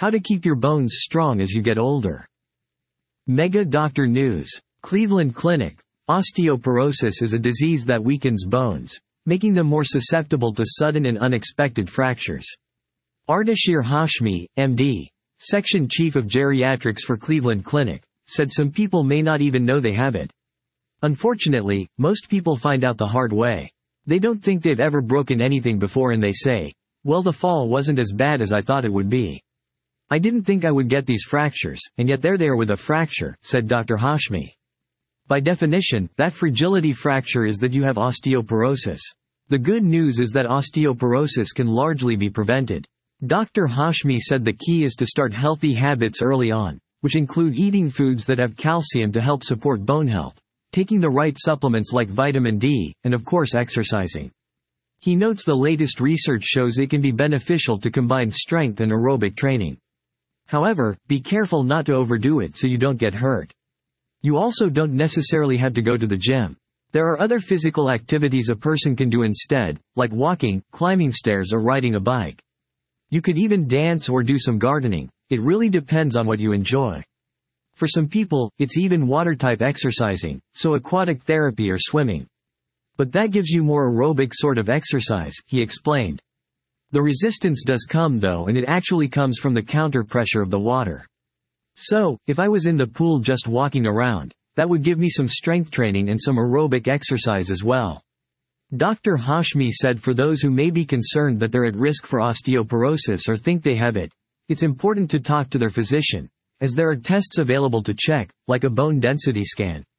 How to keep your bones strong as you get older. Mega Doctor News. Cleveland Clinic. Osteoporosis is a disease that weakens bones, making them more susceptible to sudden and unexpected fractures. Ardashir Hashmi, MD, Section Chief of Geriatrics for Cleveland Clinic, said some people may not even know they have it. Unfortunately, most people find out the hard way. They don't think they've ever broken anything before and they say, "Well, the fall wasn't as bad as I thought it would be. I didn't think I would get these fractures, and yet there they are with a fracture," said Dr. Hashmi. By definition, that fragility fracture is that you have osteoporosis. The good news is that osteoporosis can largely be prevented. Dr. Hashmi said the key is to start healthy habits early on, which include eating foods that have calcium to help support bone health, taking the right supplements like vitamin D, and of course exercising. He notes the latest research shows it can be beneficial to combine strength and aerobic training. However, be careful not to overdo it so you don't get hurt. You also don't necessarily have to go to the gym. There are other physical activities a person can do instead, like walking, climbing stairs or riding a bike. You could even dance or do some gardening. It really depends on what you enjoy. For some people, it's even water-type exercising, so aquatic therapy or swimming. But that gives you more aerobic sort of exercise, he explained. The resistance does come though, and it actually comes from the counter pressure of the water. So, if I was in the pool just walking around, that would give me some strength training and some aerobic exercise as well. Dr. Hashmi said for those who may be concerned that they're at risk for osteoporosis or think they have it, it's important to talk to their physician, as there are tests available to check, like a bone density scan.